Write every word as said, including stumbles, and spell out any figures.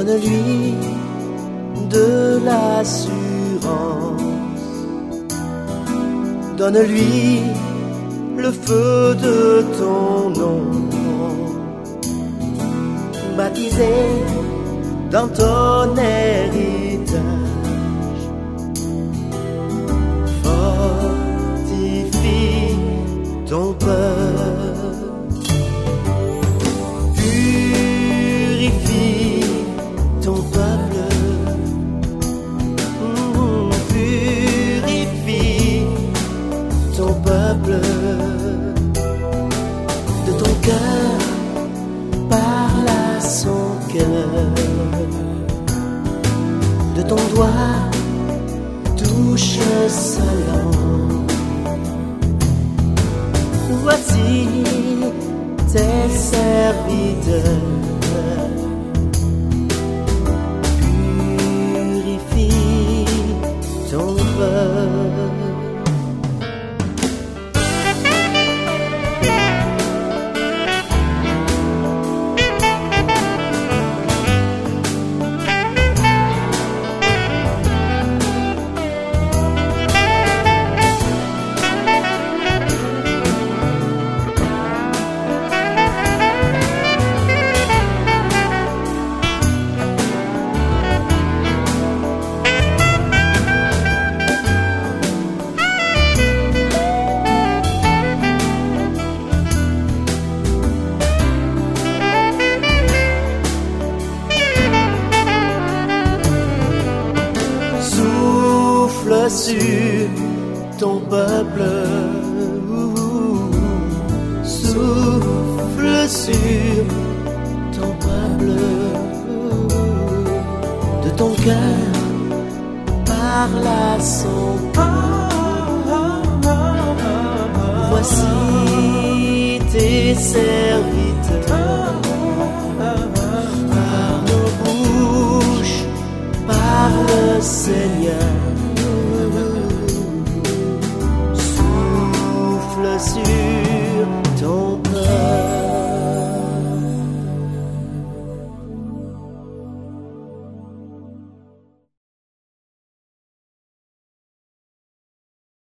Donne-lui de l'assurance, donne-lui le feu de ton nom, baptisé dans ton héritage, fortifie ton peuple, purifie ton peuple, mmh, purifie ton peuple de ton cœur, parle à son cœur, de ton doigt touche sa langue. Voici tes serviteurs, purifie ton peuple. Souffle sur ton peuple, souffle sur ton peuple, de ton cœur parle à son peuple. Voici tes serviteurs, par nos bouches parle Seigneur.